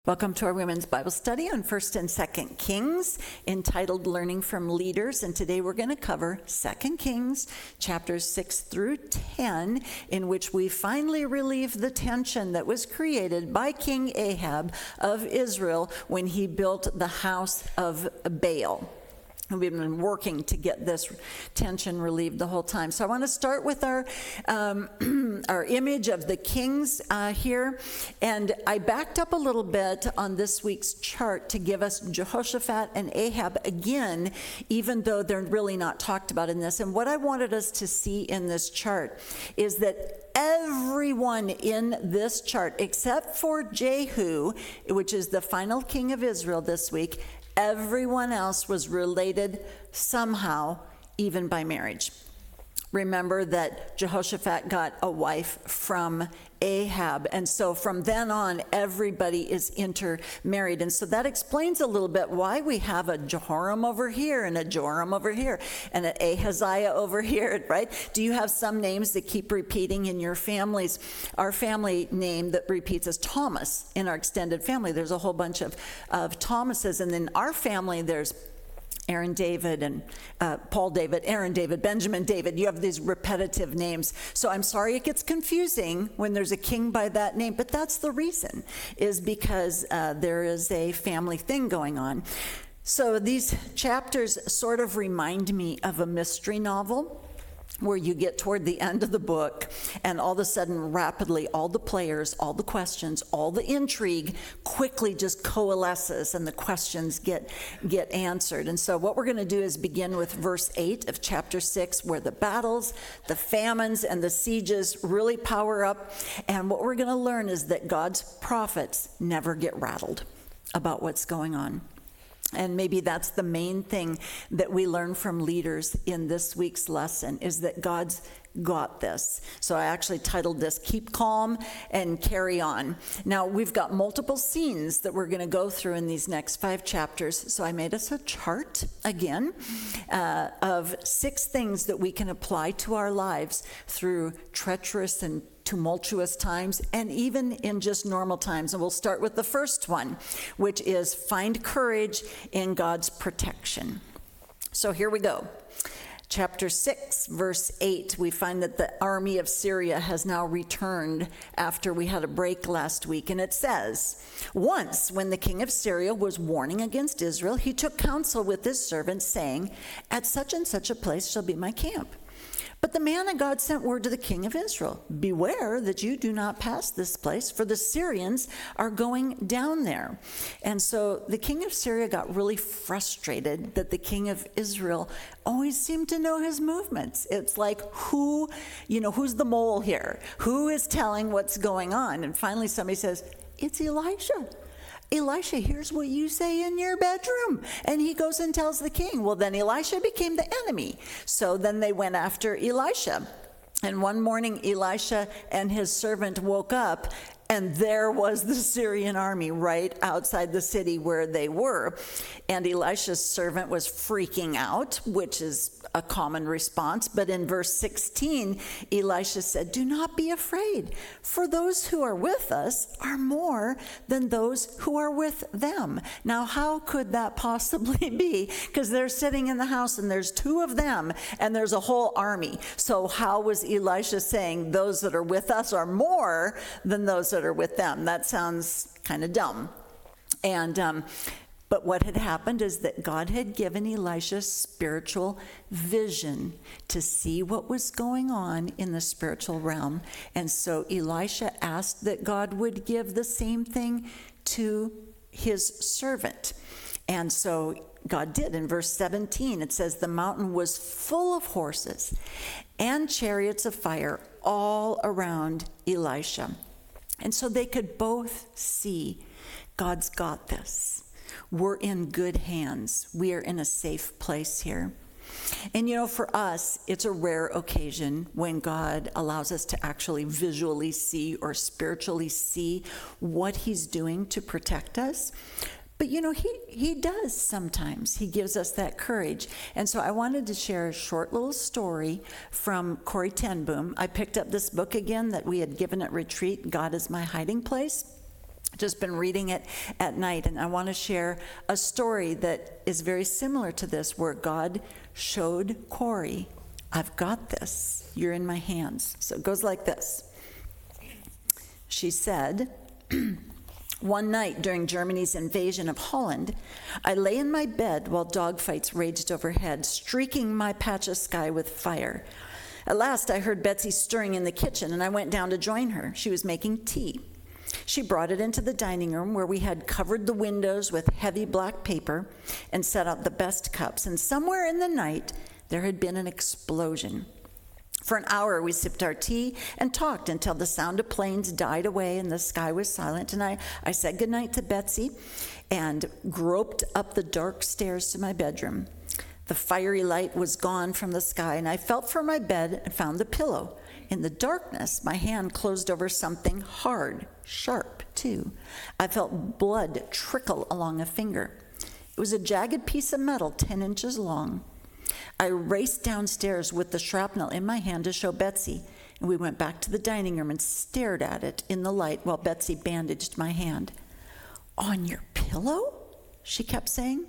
Welcome to our women's Bible study on 1st and 2nd Kings, entitled Learning from Leaders. And today we're going to cover 2 Kings, chapters 6 through 10, in which we finally relieve the tension that was created by King Ahab of Israel when he built the house of Baal. We've been working to get this tension relieved the whole time. So I want to start with our image of the kings here. And I backed up a little bit on this week's chart to give us Jehoshaphat and Ahab again, even though they're really not talked about in this. And what I wanted us to see in this chart is that everyone in this chart, except for Jehu, which is the final king of Israel this week, everyone else was related somehow, even by marriage. Remember that Jehoshaphat got a wife from Ahab, and so from then on, everybody is intermarried. And so that explains a little bit why we have a Jehoram over here and a Joram over here and an Ahaziah over here, right? Do you have some names that keep repeating in your families? Our family name that repeats is Thomas in our extended family. There's a whole bunch of Thomases, and in our family, there's Aaron David and Paul David, Aaron David, Benjamin David. You have these repetitive names. So I'm sorry it gets confusing when there's a king by that name, but that's the reason, is because there is a family thing going on. So these chapters sort of remind me of a mystery novel, where you get toward the end of the book and all of a sudden rapidly all the players, all the questions, all the intrigue quickly just coalesces and the questions get answered. And so what we're going to do is begin with verse 8 of chapter 6, where the battles, the famines, and the sieges really power up. And what we're going to learn is that God's prophets never get rattled about what's going on. And maybe that's the main thing that we learn from leaders in this week's lesson, is that God's got this. So I actually titled this, Keep Calm and Carry On. Now, we've got multiple scenes that we're going to go through in these next 5 chapters. So I made us a chart, again, of 6 things that we can apply to our lives through treacherous and tumultuous times, and even in just normal times. And we'll start with the first one, which is find courage in God's protection. So here we go. Chapter 6, verse 8, we find that the army of Syria has now returned after we had a break last week. And it says, once when the king of Syria was warning against Israel, he took counsel with his servants, saying, at such and such a place shall be my camp. But the man of God sent word to the king of Israel, beware that you do not pass this place, for the Syrians are going down there. And so the king of Syria got really frustrated that the king of Israel always seemed to know his movements. It's like, who's the mole here? Who is telling what's going on? And finally somebody says, it's Elisha. Elisha, here's what you say in your bedroom. And he goes and tells the king. Well, then Elisha became the enemy. So then they went after Elisha. And one morning, Elisha and his servant woke up, and there was the Syrian army right outside the city where they were. And Elisha's servant was freaking out, which is a common response. But in verse 16, Elisha said, do not be afraid, for those who are with us are more than those who are with them. Now, how could that possibly be? Because they're sitting in the house and there's 2 of them and there's a whole army. So how was Elisha saying those that are with us are more than those that are with them? That sounds kind of dumb. And but what had happened is that God had given Elisha spiritual vision to see what was going on in the spiritual realm. And so Elisha asked that God would give the same thing to his servant. And so God did. In verse 17, it says, the mountain was full of horses and chariots of fire all around Elisha. And so they could both see God's got this. We're in good hands. We are in a safe place here. And for us, it's a rare occasion when God allows us to actually visually see or spiritually see what he's doing to protect us. But he does sometimes. He gives us that courage. And so I wanted to share a short little story from Corrie ten Boom. I picked up this book again that we had given at retreat, God is My Hiding Place. just been reading it at night, and I want to share a story that is very similar to this, where God showed Corrie, I've got this. You're in my hands. So it goes like this. She said, one night during Germany's invasion of Holland, I lay in my bed while dogfights raged overhead, streaking my patch of sky with fire. At last, I heard Betsy stirring in the kitchen, and I went down to join her. She was making tea. She brought it into the dining room, where we had covered the windows with heavy black paper and set out the best cups. And somewhere in the night, there had been an explosion. For an hour, we sipped our tea and talked until the sound of planes died away and the sky was silent. And I said goodnight to Betsy and groped up the dark stairs to my bedroom. The fiery light was gone from the sky, and I felt for my bed and found the pillow. In the darkness, my hand closed over something hard, sharp, too. I felt blood trickle along a finger. It was a jagged piece of metal 10 inches long. I raced downstairs with the shrapnel in my hand to show Betsy, and we went back to the dining room and stared at it in the light while Betsy bandaged my hand. On your pillow? She kept saying.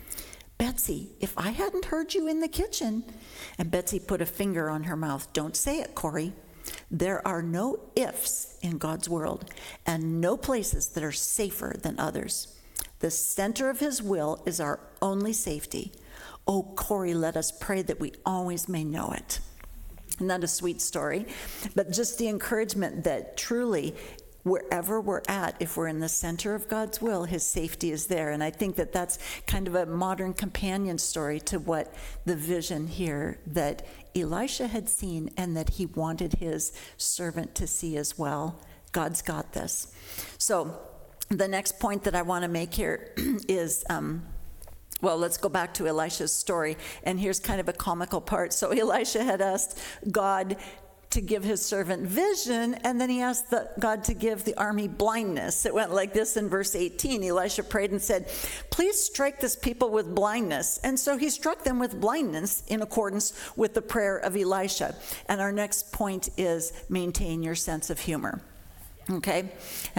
Betsy, if I hadn't heard you in the kitchen. And Betsy put a finger on her mouth. Don't say it, Corrie. There are no ifs in God's world, and no places that are safer than others. The center of his will is our only safety. Oh, Corrie, let us pray that we always may know it. Isn't that a sweet story? But just the encouragement that truly, wherever we're at, if we're in the center of God's will, his safety is there. And I think that that's kind of a modern companion story to what the vision here that Elisha had seen and that he wanted his servant to see as well. God's got this. So the next point that I want to make here is, well, let's go back to Elisha's story. And here's kind of a comical part. So Elisha had asked God to give his servant vision, and then he asked God to give the army blindness. It went like this in verse 18. Elisha prayed and said, please strike this people with blindness. And so he struck them with blindness in accordance with the prayer of Elisha. And our next point is maintain your sense of humor. Okay?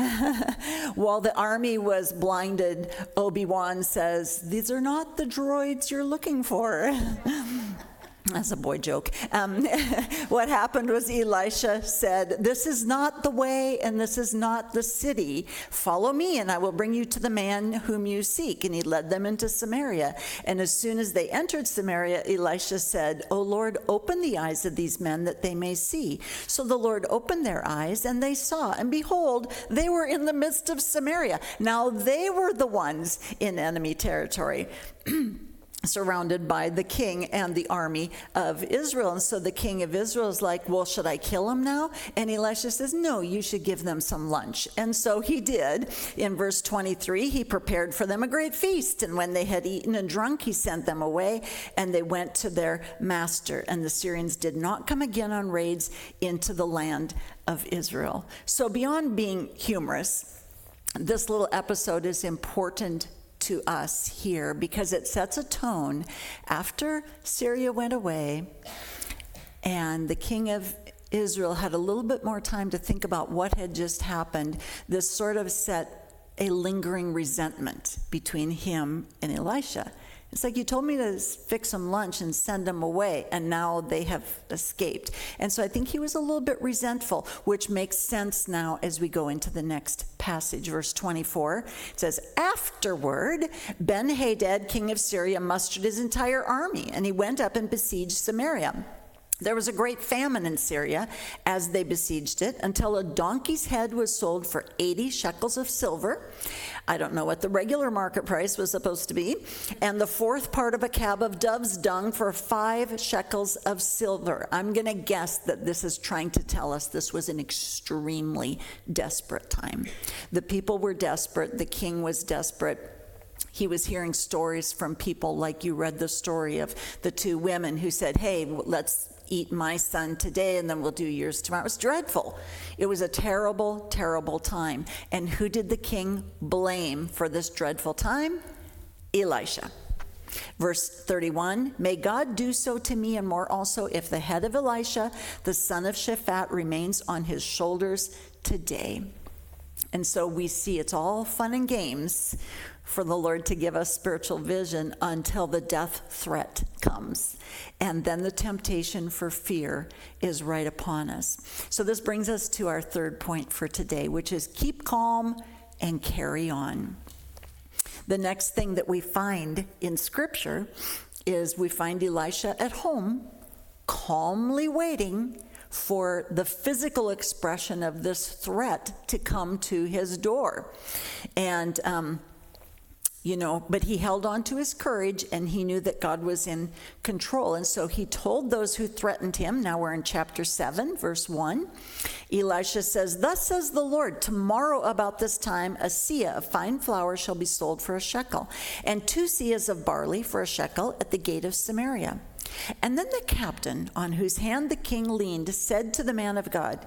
While the army was blinded, Obi-Wan says, these are not the droids you're looking for. That's a boy joke. What happened was Elisha said, this is not the way and this is not the city. Follow me and I will bring you to the man whom you seek. And he led them into Samaria. And as soon as they entered Samaria, Elisha said, O Lord, open the eyes of these men that they may see. So the Lord opened their eyes and they saw. And behold, they were in the midst of Samaria. Now they were the ones in enemy territory. Surrounded by the king and the army of Israel. And so the king of Israel is like, well, should I kill him now? And Elisha says, no, you should give them some lunch. And so he did. In verse 23, he prepared for them a great feast. And when they had eaten and drunk, he sent them away, and they went to their master. And the Syrians did not come again on raids into the land of Israel. So beyond being humorous, this little episode is important to us here because it sets a tone. After Syria went away and the king of Israel had a little bit more time to think about what had just happened, this sort of set a lingering resentment between him and Elisha. It's like, you told me to fix them lunch and send them away, and now they have escaped. And so I think he was a little bit resentful, which makes sense now as we go into the next passage. Verse 24, it says, afterward, Ben-Hadad, king of Syria, mustered his entire army, and he went up and besieged Samaria. There was a great famine in Syria as they besieged it, until a donkey's head was sold for 80 shekels of silver. I don't know what the regular market price was supposed to be. And the fourth part of a cab of dove's dung for 5 shekels of silver. I'm going to guess that this is trying to tell us this was an extremely desperate time. The people were desperate. The king was desperate. He was hearing stories from people like you read the story of the 2 women who said, hey, let's eat my son today and then we'll do yours tomorrow. It was dreadful. It was a terrible, terrible time. And who did the king blame for this dreadful time? Elisha. Verse 31, may God do so to me and more also if the head of Elisha, the son of Shaphat, remains on his shoulders today. And so we see it's all fun and games for the Lord to give us spiritual vision until the death threat comes. And then the temptation for fear is right upon us. So this brings us to our third point for today, which is keep calm and carry on. The next thing that we find in Scripture is we find Elisha at home, calmly waiting for the physical expression of this threat to come to his door. And, but he held on to his courage, and he knew that God was in control. And so he told those who threatened him, now we're in chapter 7, verse 1. Elisha says, "Thus says the Lord, tomorrow about this time, a seah of fine flour shall be sold for a shekel, and 2 seahs of barley for a shekel at the gate of Samaria." And then the captain, on whose hand the king leaned, said to the man of God,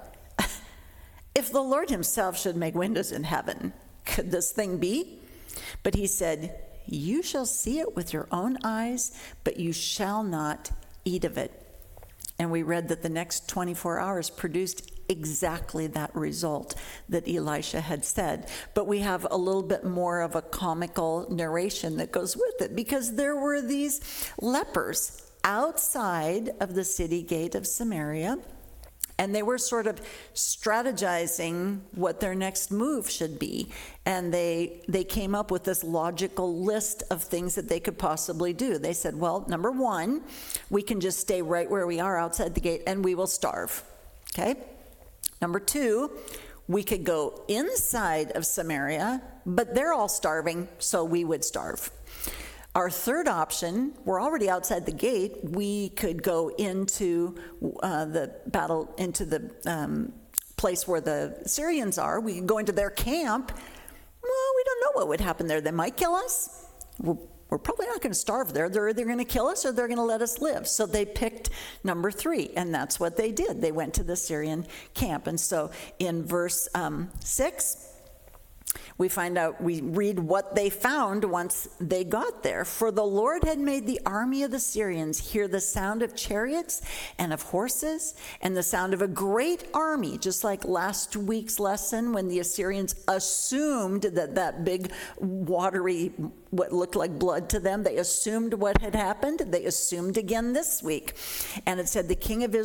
"If the Lord himself should make windows in heaven, could this thing be?" But he said, "You shall see it with your own eyes, but you shall not eat of it." And we read that the next 24 hours produced exactly that result that Elisha had said. But we have a little bit more of a comical narration that goes with it, because there were these lepers outside of the city gate of Samaria, and they were sort of strategizing what their next move should be. And they came up with this logical list of things that they could possibly do. They said, well, number one, we can just stay right where we are outside the gate and we will starve. Okay? Number two, we could go inside of Samaria, but they're all starving, so we would starve. Our third option, we're already outside the gate. We could go into the battle, into the place where the Syrians are. We could go into their camp. Well, we don't know what would happen there. They might kill us. We're probably not going to starve there. They're either going to kill us or they're going to let us live. So they picked number 3, and that's what they did. They went to the Syrian camp. And so in verse 6, we read what they found once they got there. "For the Lord had made the army of the Syrians hear the sound of chariots and of horses and the sound of a great army," just like last week's lesson when the Assyrians assumed that big watery, what looked like blood to them, they assumed what had happened. They assumed again this week. And it said they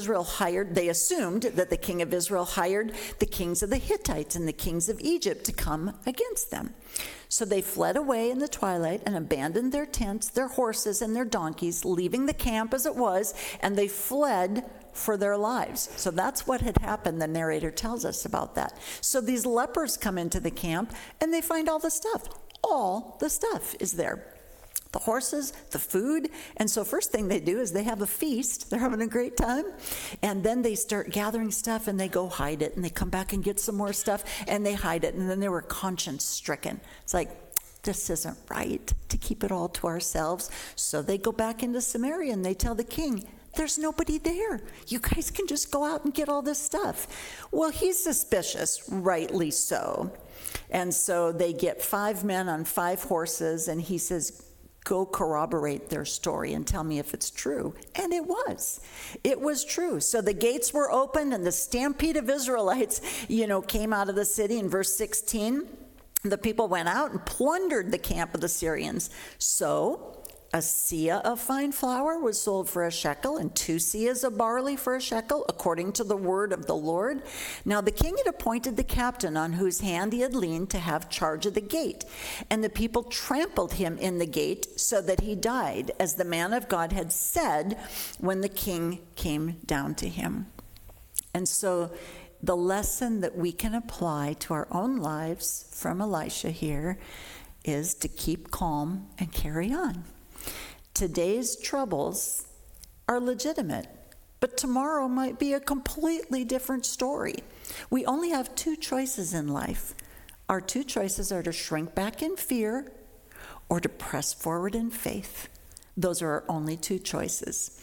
assumed that the king of Israel hired the kings of the Hittites and the kings of Egypt to come against them. So they fled away in the twilight and abandoned their tents, their horses, and their donkeys, leaving the camp as it was, and they fled for their lives. So that's what had happened. The narrator tells us about that. So these lepers come into the camp, and they find all the stuff. All the stuff is there. The horses, the food. And so first thing they do is they have a feast. They're having a great time. And then they start gathering stuff and they go hide it. And they come back and get some more stuff and they hide it. And then they were conscience stricken. It's like, this isn't right to keep it all to ourselves. So they go back into Samaria and they tell the king, there's nobody there. You guys can just go out and get all this stuff. Well, he's suspicious, rightly so. And so they get 5 men on 5 horses, and he says, go corroborate their story and tell me if it's true. And it was. It was true. So the gates were opened, and the stampede of Israelites, came out of the city. In verse 16, the people went out and plundered the camp of the Syrians. So a seah of fine flour was sold for a shekel, and 2 seahs of barley for a shekel, according to the word of the Lord. Now the king had appointed the captain on whose hand he had leaned to have charge of the gate. And the people trampled him in the gate so that he died, as the man of God had said when the king came down to him. And so the lesson that we can apply to our own lives from Elisha here is to keep calm and carry on. Today's troubles are legitimate, but tomorrow might be a completely different story. We only have 2 choices in life. Our 2 choices are to shrink back in fear or to press forward in faith. Those are our only 2 choices.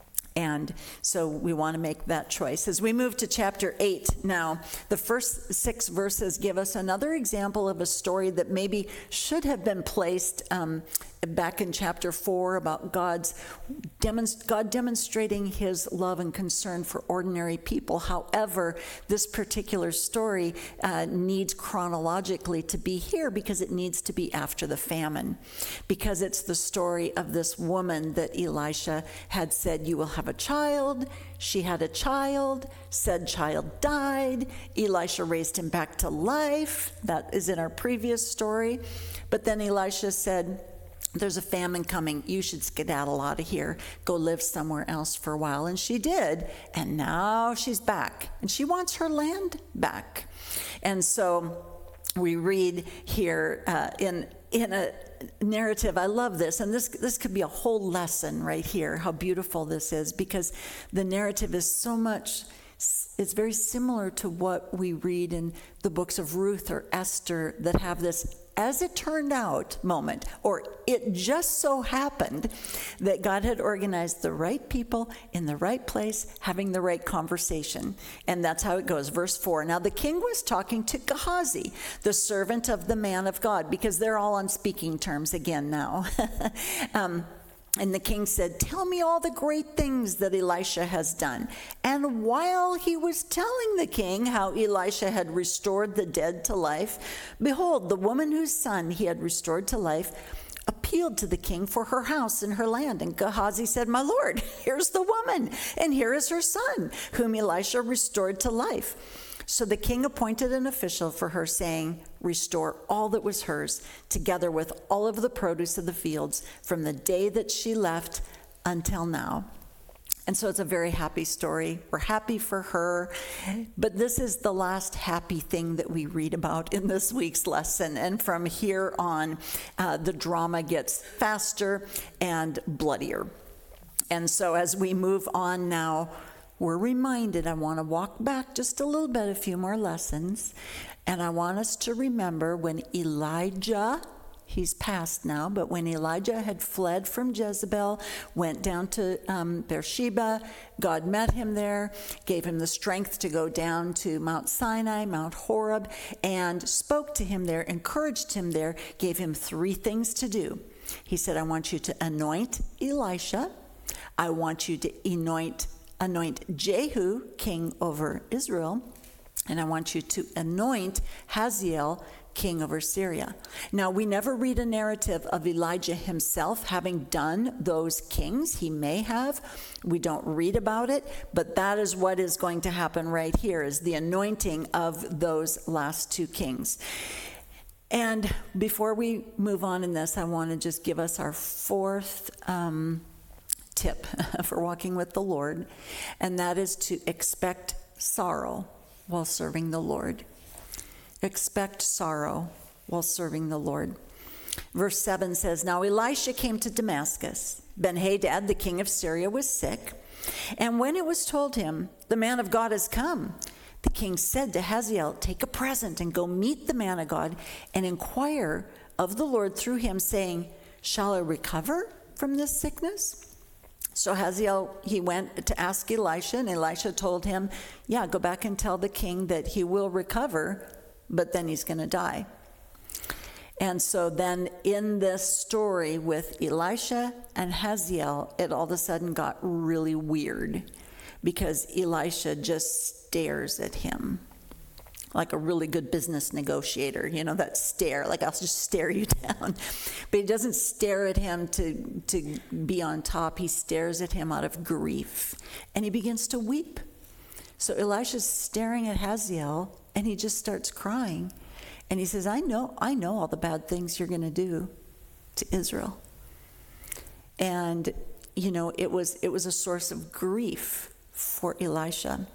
And so we want to make that choice. As we move to chapter 8 now, the first 6 verses give us another example of a story that maybe should have been placed back in chapter 4 about God demonstrating his love and concern for ordinary people. However, this particular story needs chronologically to be here because it needs to be after the famine, because it's the story of this woman that Elisha had said, you will have a child. She had a child, said child died. Elisha raised him back to life. That is in our previous story. But then Elisha said, there's a famine coming. You should skedaddle out of here. Go live somewhere else for a while. And she did. And now she's back. And she wants her land back. And so we read here in a narrative. I love this. And this could be a whole lesson right here, how beautiful this is, because the narrative is so much, it's very similar to what we read in the books of Ruth or Esther that have this as it turned out moment, or it just so happened that God had organized the right people in the right place, having the right conversation. And that's how it goes. Verse 4, now the king was talking to Gehazi, the servant of the man of God, because they're all on speaking terms again now. And the king said, tell me all the great things that Elisha has done. And while he was telling the king how Elisha had restored the dead to life, behold, the woman whose son he had restored to life appealed to the king for her house and her land. And Gehazi said, my lord, here's the woman, and here is her son, whom Elisha restored to life. So the king appointed an official for her, saying, restore all that was hers, together with all of the produce of the fields, from the day that she left until now. And so it's a very happy story. We're happy for her. But this is the last happy thing that we read about in this week's lesson. And from here on, the drama gets faster and bloodier. And so as we move on now, we're reminded, I want to walk back just a little bit, a few more lessons, and I want us to remember when Elijah, he's passed now, but when Elijah had fled from Jezebel, went down to Beersheba, God met him there, gave him the strength to go down to Mount Sinai, Mount Horeb, and spoke to him there, encouraged him there, gave him 3 things to do. He said, I want you to anoint Elisha, I want you to anoint Jehu, king over Israel, and I want you to anoint Hazael, king over Syria. Now, we never read a narrative of Elijah himself having done those kings. He may have. We don't read about it, but that is what is going to happen right here, is the anointing of those last 2 kings. And before we move on in this, I want to just give us our 4th tip for walking with the Lord, and that is to expect sorrow while serving the Lord. Expect sorrow while serving the Lord. Verse 7 says, now Elisha came to Damascus. Ben-Hadad, the king of Syria, was sick, and when it was told him, the man of God has come, the king said to Hazael, take a present and go meet the man of God and inquire of the Lord through him, saying, shall I recover from this sickness? So Hazael, he went to ask Elisha, and Elisha told him, yeah, go back and tell the king that he will recover, but then he's going to die. And so then in this story with Elisha and Hazael, it all of a sudden got really weird, because Elisha just stares at him like a really good business negotiator, you know, that stare, like I'll just stare you down. But he doesn't stare at him to be on top. He stares at him out of grief, and he begins to weep. So Elisha's staring at Hazael, and he just starts crying. And he says, I know all the bad things you're going to do to Israel. And, you know, it was a source of grief for Elisha.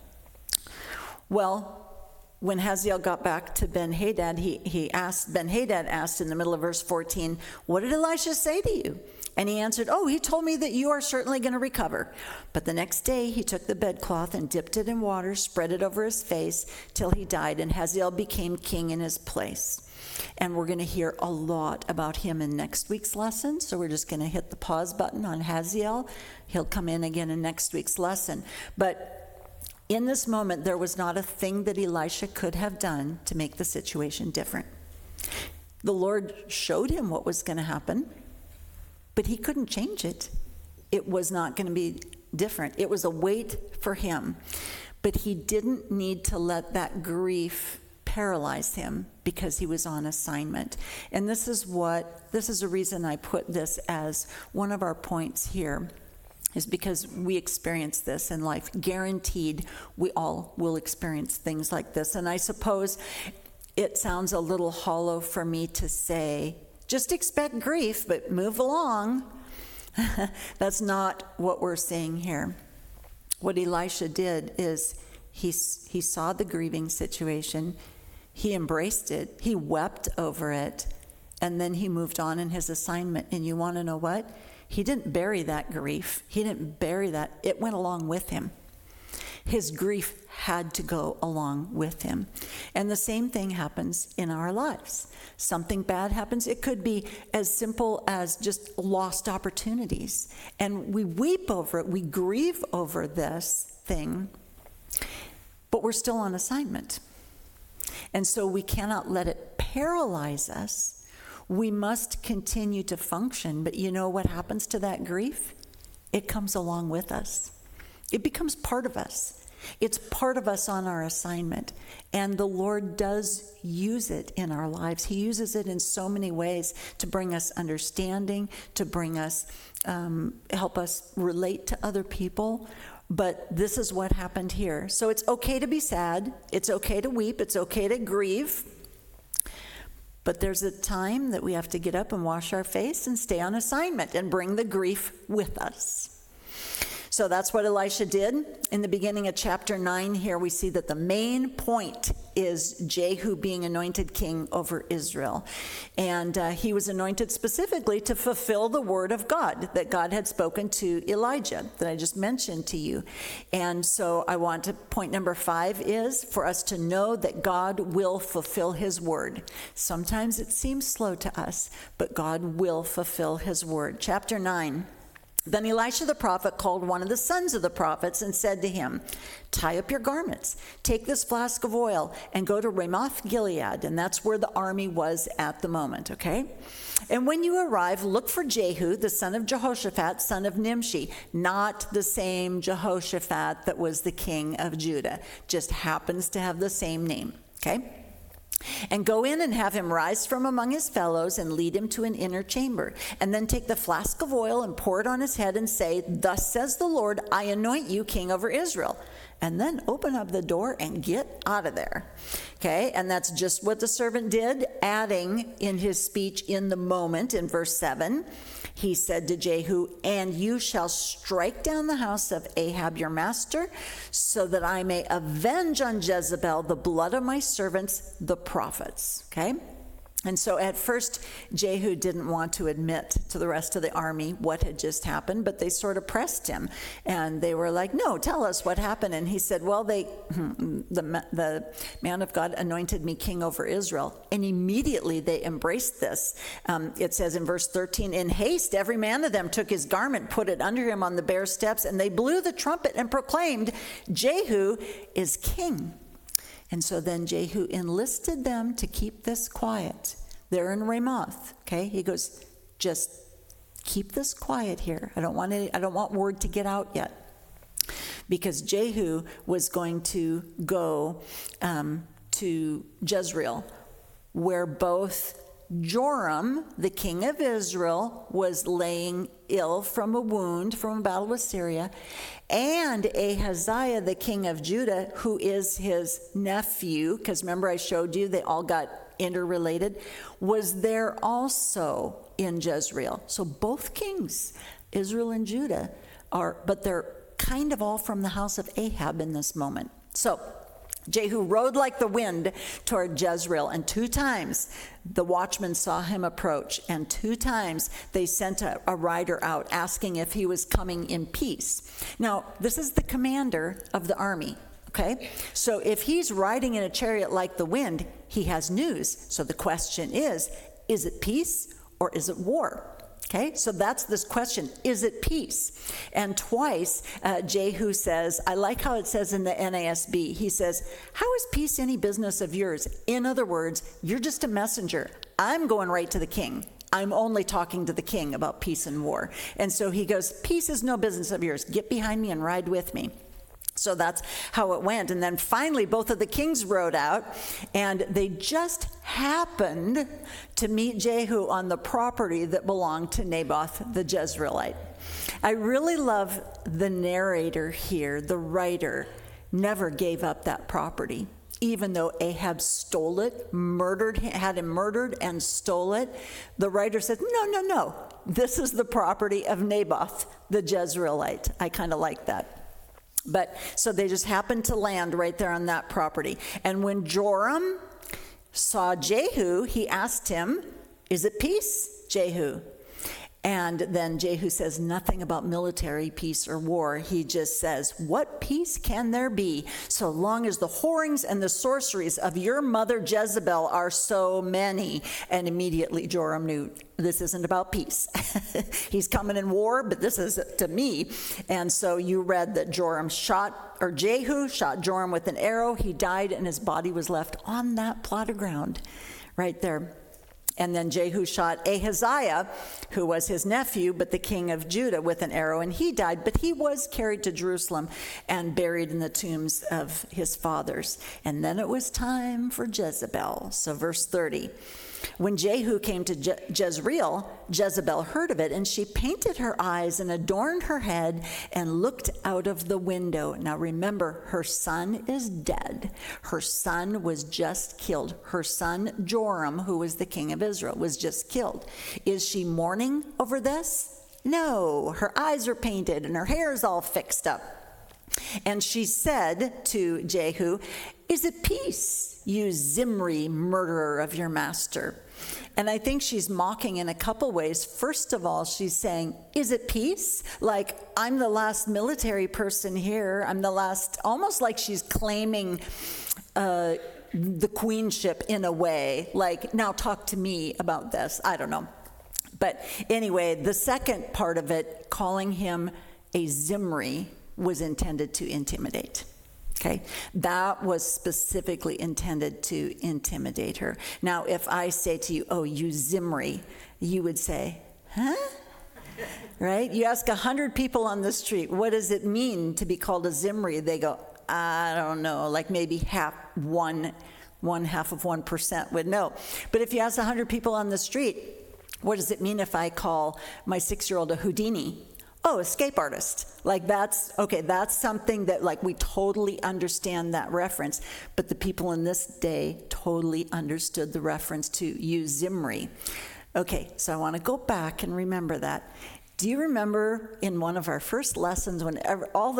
Well, when Hazael got back to Ben-Hadad, Ben-Hadad asked in the middle of verse 14, what did Elisha say to you? And he answered, oh, he told me that you are certainly going to recover. But the next day he took the bedcloth and dipped it in water, spread it over his face till he died, and Hazael became king in his place. And we're going to hear a lot about him in next week's lesson, so we're just going to hit the pause button on Hazael. He'll come in again in next week's lesson. But in this moment, there was not a thing that Elisha could have done to make the situation different. The Lord showed him what was going to happen, but he couldn't change it. It was not going to be different. It was a weight for him. But he didn't need to let that grief paralyze him because he was on assignment. And this is a reason I put this as one of our points here, is because we experience this in life. Guaranteed, we all will experience things like this. And I suppose it sounds a little hollow for me to say, just expect grief, but move along. That's not what we're saying here. What Elisha did is he saw the grieving situation, he embraced it, he wept over it, and then he moved on in his assignment. And you want to know what? He didn't bury that grief. He didn't bury that. It went along with him. His grief had to go along with him. And the same thing happens in our lives. Something bad happens. It could be as simple as just lost opportunities. And we weep over it. We grieve over this thing. But we're still on assignment. And so we cannot let it paralyze us. We must continue to function. But you know what happens to that grief? It comes along with us. It becomes part of us. It's part of us on our assignment. And the Lord does use it in our lives. He uses it in so many ways to bring us understanding, to bring us, help us relate to other people. But this is what happened here. So it's okay to be sad. It's okay to weep. It's okay to grieve. But there's a time that we have to get up and wash our face and stay on assignment and bring the grief with us. So that's what Elisha did. In the beginning of chapter 9 here, we see that the main point is Jehu being anointed king over Israel. And he was anointed specifically to fulfill the word of God that God had spoken to Elijah that I just mentioned to you. And so I want to, point number 5 is for us to know that God will fulfill his word. Sometimes it seems slow to us, but God will fulfill his word. Chapter 9. Then Elisha the prophet called one of the sons of the prophets and said to him, tie up your garments, take this flask of oil, and go to Ramoth Gilead. And that's where the army was at the moment, okay? And when you arrive, look for Jehu, the son of Jehoshaphat, son of Nimshi. Not the same Jehoshaphat that was the king of Judah. Just happens to have the same name, okay? And go in and have him rise from among his fellows and lead him to an inner chamber. And then take the flask of oil and pour it on his head and say, thus says the Lord, I anoint you king over Israel. And then open up the door and get out of there. Okay, and that's just what the servant did, adding in his speech in the moment in verse 7. He said to Jehu, and you shall strike down the house of Ahab your master, so that I may avenge on Jezebel the blood of my servants, the prophets. Okay? And so at first, Jehu didn't want to admit to the rest of the army what had just happened, but they sort of pressed him. And they were like, no, tell us what happened. And he said, well, the man of God anointed me king over Israel. And immediately they embraced this. It says in verse 13, in haste, every man of them took his garment, put it under him on the bare steps, and they blew the trumpet and proclaimed, Jehu is king. And so then Jehu enlisted them to keep this quiet. They're in Ramoth, okay? He goes, just keep this quiet here. I don't want word to get out yet. Because Jehu was going to go to Jezreel, where both Joram, the king of Israel, was laying ill from a wound from a battle with Syria, and Ahaziah, the king of Judah, who is his nephew, because remember I showed you they all got interrelated, was there also in Jezreel. So both kings, Israel and Judah, but they're kind of all from the house of Ahab in this moment. So Jehu rode like the wind toward Jezreel, and 2 times the watchmen saw him approach, and 2 times they sent a rider out asking if he was coming in peace. Now, this is the commander of the army, okay? So if he's riding in a chariot like the wind, he has news. So the question is it peace or is it war? Okay, so that's this question, is it peace? And twice, Jehu says, I like how it says in the NASB, he says, how is peace any business of yours? In other words, you're just a messenger. I'm going right to the king. I'm only talking to the king about peace and war. And so he goes, peace is no business of yours. Get behind me and ride with me. So that's how it went. And then finally, both of the kings rode out, and they just happened to meet Jehu on the property that belonged to Naboth the Jezreelite. I really love the narrator here, the writer, never gave up that property. Even though Ahab stole it, had him murdered and stole it, the writer said, no, this is the property of Naboth the Jezreelite. I kind of like that. But so they just happened to land right there on that property. And when Joram saw Jehu, he asked him, is it peace, Jehu? And then Jehu says nothing about military peace or war. He just says, what peace can there be so long as the whorings and the sorceries of your mother Jezebel are so many? And immediately Joram knew this isn't about peace. He's coming in war, but this is to me. And so you read that Jehu shot Joram with an arrow. He died, and his body was left on that plot of ground right there. And then Jehu shot Ahaziah, who was his nephew, but the king of Judah, with an arrow, and he died. But he was carried to Jerusalem and buried in the tombs of his fathers. And then it was time for Jezebel. So verse 30. When Jehu came to Jezreel, Jezebel heard of it, and she painted her eyes and adorned her head and looked out of the window. Now remember, her son is dead. Her son was just killed. Her son Joram, who was the king of Israel, was just killed. Is she mourning over this? No, her eyes are painted and her hair is all fixed up. And she said to Jehu, is it peace, you Zimri, murderer of your master? And I think she's mocking in a couple ways. First of all, she's saying, is it peace? Like, I'm the last military person here. I'm the last, almost like she's claiming the queenship in a way. Like, now talk to me about this. I don't know. But anyway, the second part of it, calling him a Zimri, was intended to intimidate. Okay, that was specifically intended to intimidate her. Now, if I say to you, oh, you Zimri, you would say, huh? Right? You ask 100 people on the street, what does it mean to be called a Zimri? They go, I don't know, like maybe one half of 1% would know. But if you ask 100 people on the street, what does it mean if I call my 6-year-old a Houdini? Oh, escape artist. Like that's something that like we totally understand that reference, but the people in this day totally understood the reference to you Zimri. Okay, so I want to go back and remember that. Do you remember in one of our first lessons when all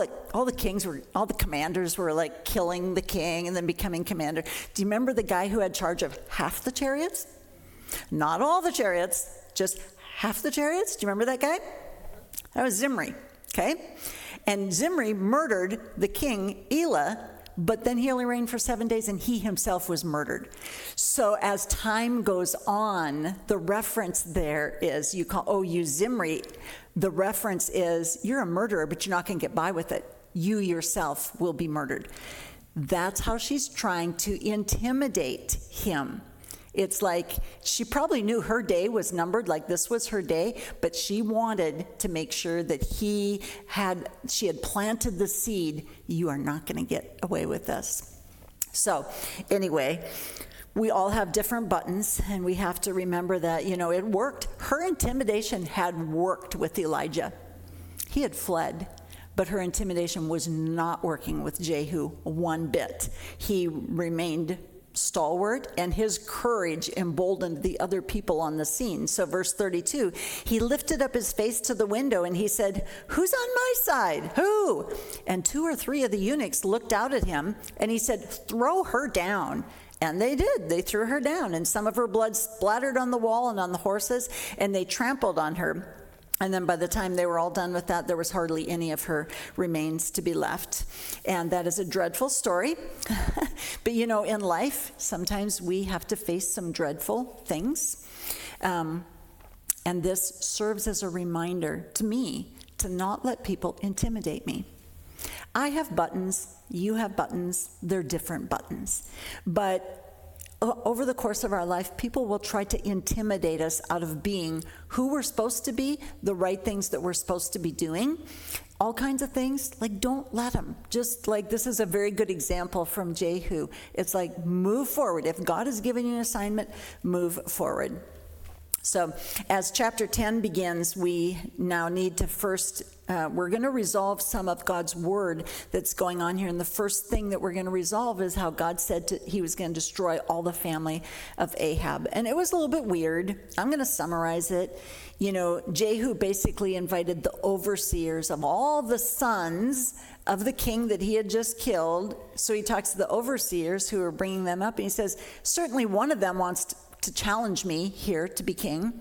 the commanders were like killing the king and then becoming commander? Do you remember the guy who had charge of half the chariots? Not all the chariots, just half the chariots. Do you remember that guy? That was Zimri, okay? And Zimri murdered the king Elah, but then he only reigned for 7 days and he himself was murdered. So as time goes on, the reference there is, you Zimri, the reference is, you're a murderer, but you're not gonna get by with it. You yourself will be murdered. That's how she's trying to intimidate him. It's like she probably knew her day was numbered, like this was her day, but she wanted to make sure that she had planted the seed. You are not going to get away with this. So anyway, we all have different buttons, and we have to remember that, it worked. Her intimidation had worked with Elijah. He had fled. But her intimidation was not working with Jehu one bit. He remained stalwart, and his courage emboldened the other people on the scene. So verse 32, he lifted up his face to the window and he said, who's on my side? Who? And 2 or 3 of the eunuchs looked out at him, and he said, throw her down. And they did. They threw her down, and some of her blood splattered on the wall and on the horses, and they trampled on her. And then by the time they were all done with that, there was hardly any of her remains to be left. And that is a dreadful story. But in life, sometimes we have to face some dreadful things. And this serves as a reminder to me to not let people intimidate me. I have buttons, you have buttons, they're different buttons. But over the course of our life, people will try to intimidate us out of being who we're supposed to be, the right things that we're supposed to be doing, all kinds of things. Like, don't let them. Just like, this is a very good example from Jehu. It's like, move forward. If God has given you an assignment, move forward. So as chapter 10 begins, we now need to first, we're going to resolve some of God's word that's going on here. And the first thing that we're going to resolve is how God said he was going to destroy all the family of Ahab. And it was a little bit weird. I'm going to summarize it. You know, Jehu basically invited the overseers of all the sons of the king that he had just killed. So he talks to the overseers who are bringing them up, and he says, certainly one of them wants to challenge me here to be king.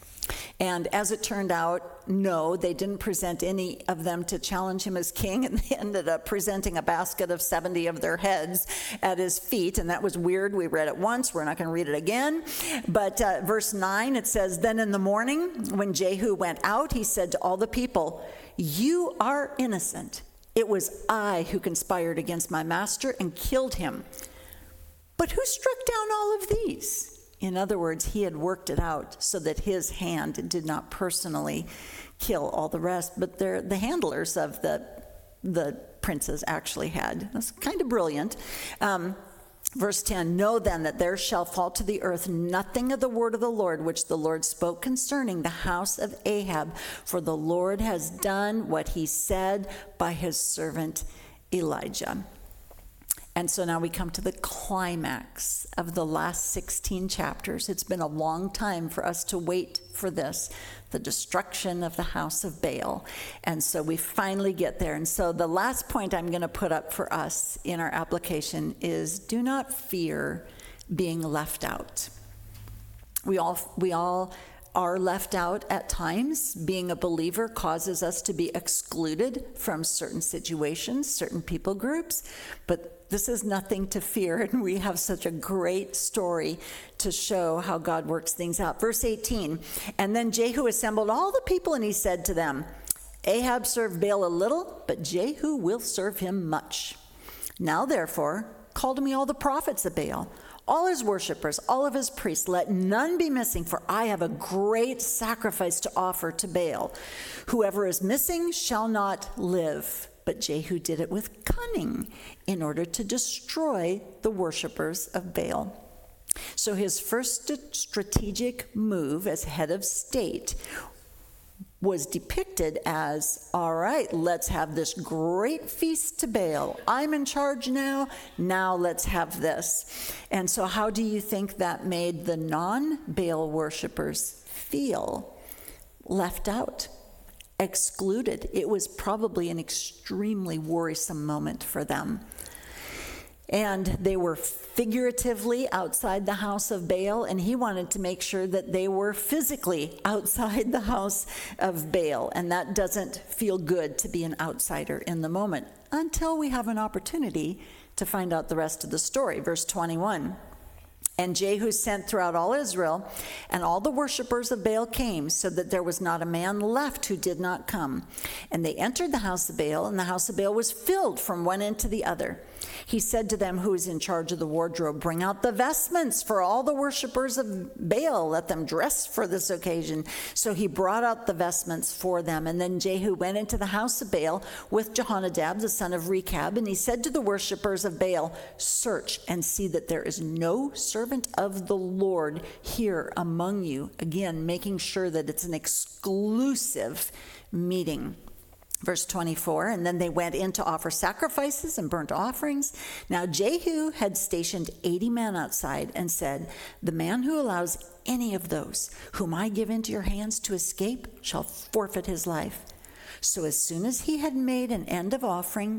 And as it turned out, no, they didn't present any of them to challenge him as king, and they ended up presenting a basket of 70 of their heads at his feet, and that was weird. We read it once. We're not going to read it again. But verse 9, it says, then in the morning, when Jehu went out, he said to all the people, you are innocent. It was I who conspired against my master and killed him. But who struck down all of these? In other words, he had worked it out so that his hand did not personally kill all the rest, but the handlers of the princes actually had. That's kind of brilliant. Verse 10, know then that there shall fall to the earth nothing of the word of the Lord, which the Lord spoke concerning the house of Ahab, for the Lord has done what he said by his servant Elijah. And so now we come to the climax of the last 16 chapters. It's been a long time for us to wait for this, the destruction of the house of Baal. And so we finally get there. And so the last point I'm going to put up for us in our application is, do not fear being left out. We all are left out at times. Being a believer causes us to be excluded from certain situations, certain people groups, but this is nothing to fear, and we have such a great story to show how God works things out. Verse 18, and then Jehu assembled all the people, and he said to them, Ahab served Baal a little, but Jehu will serve him much. Now therefore, call to me all the prophets of Baal, all his worshipers, all of his priests, let none be missing, for I have a great sacrifice to offer to Baal. Whoever is missing shall not live. But Jehu did it with cunning in order to destroy the worshipers of Baal. So his first strategic move as head of state was depicted as, all right, let's have this great feast to Baal. I'm in charge now. Now let's have this. And so how do you think that made the non-Baal worshipers feel? Left out, excluded. It was probably an extremely worrisome moment for them. And they were figuratively outside the house of Baal, and he wanted to make sure that they were physically outside the house of Baal. And that doesn't feel good to be an outsider in the moment until we have an opportunity to find out the rest of the story. Verse 21. And Jehu sent throughout all Israel, and all the worshipers of Baal came, so that there was not a man left who did not come. And they entered the house of Baal, and the house of Baal was filled from one end to the other. He said to them who was in charge of the wardrobe, bring out the vestments for all the worshipers of Baal. Let them dress for this occasion. So he brought out the vestments for them. And then Jehu went into the house of Baal with Jehonadab, the son of Rechab. And he said to the worshipers of Baal, search and see that there is no servant of the Lord here among you. Again, making sure that it's an exclusive meeting. Verse 24, and then they went in to offer sacrifices and burnt offerings. Now Jehu had stationed 80 men outside and said, the man who allows any of those whom I give into your hands to escape shall forfeit his life. So as soon as he had made an end of offering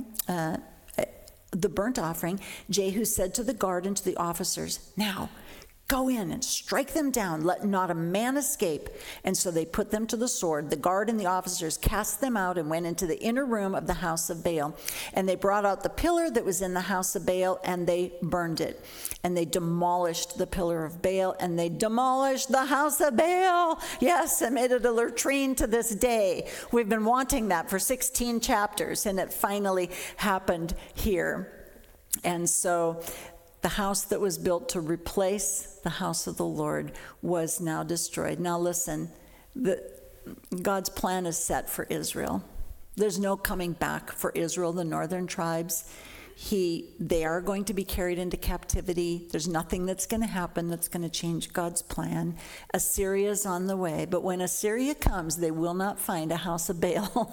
the burnt offering, Jehu said to the guard and to the officers, now go in and strike them down. Let not a man escape. And so they put them to the sword. The guard and the officers cast them out and went into the inner room of the house of Baal. And they brought out the pillar that was in the house of Baal, and they burned it. And they demolished the pillar of Baal, and they demolished the house of Baal. Yes, and made it a latrine to this day. We've been wanting that for 16 chapters, and it finally happened here. And so the house that was built to replace the house of the Lord was now destroyed. Now listen, God's plan is set for Israel. There's no coming back for Israel, the northern tribes. They are going to be carried into captivity. There's nothing that's going to happen that's going to change God's plan. Assyria's on the way, but when Assyria comes, they will not find a house of Baal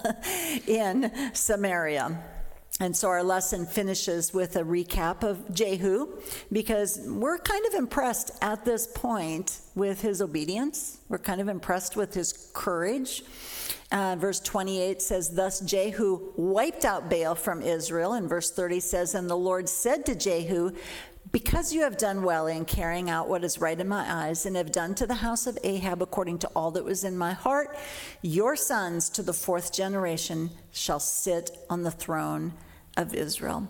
in Samaria. And so our lesson finishes with a recap of Jehu, because we're kind of impressed at this point with his obedience. We're kind of impressed with his courage. Verse 28 says, thus Jehu wiped out Baal from Israel. And verse 30 says, and the Lord said to Jehu, because you have done well in carrying out what is right in my eyes, and have done to the house of Ahab according to all that was in my heart, your sons to the fourth generation shall sit on the throne of Israel.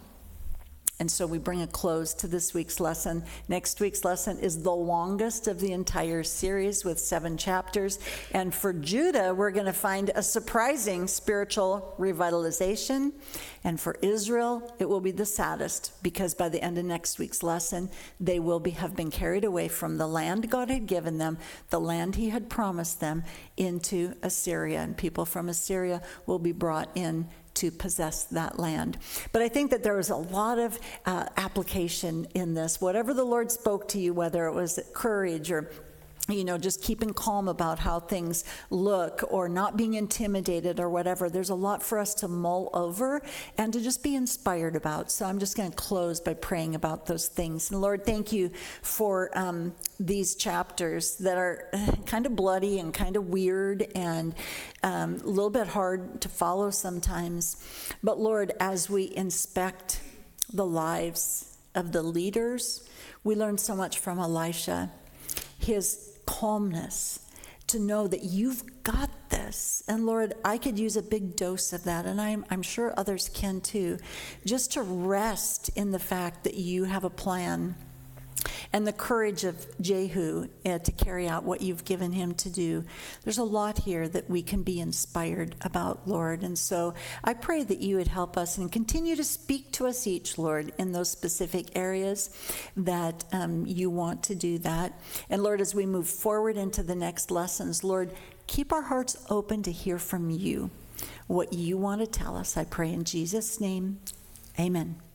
And so we bring a close to this week's lesson. Next week's lesson is the longest of the entire series with 7 chapters. And for Judah, we're going to find a surprising spiritual revitalization. And for Israel, it will be the saddest, because by the end of next week's lesson, they will have been carried away from the land God had given them, the land he had promised them, into Assyria. And people from Assyria will be brought in to possess that land. But I think that there was a lot of application in this. Whatever the Lord spoke to you, whether it was courage or just keeping calm about how things look, or not being intimidated or whatever, there's a lot for us to mull over and to just be inspired about. So I'm just going to close by praying about those things. And Lord, thank you for these chapters that are kind of bloody and kind of weird and a little bit hard to follow sometimes. But Lord, as we inspect the lives of the leaders, we learn so much from Elisha. His calmness to know that you've got this. And Lord, I could use a big dose of that, and I'm sure others can too, just to rest in the fact that you have a plan. And the courage of Jehu to carry out what you've given him to do. There's a lot here that we can be inspired about, Lord. And so I pray that you would help us and continue to speak to us each, Lord, in those specific areas that you want to do that. And Lord, as we move forward into the next lessons, Lord, keep our hearts open to hear from you, what you want to tell us. I pray in Jesus' name, amen.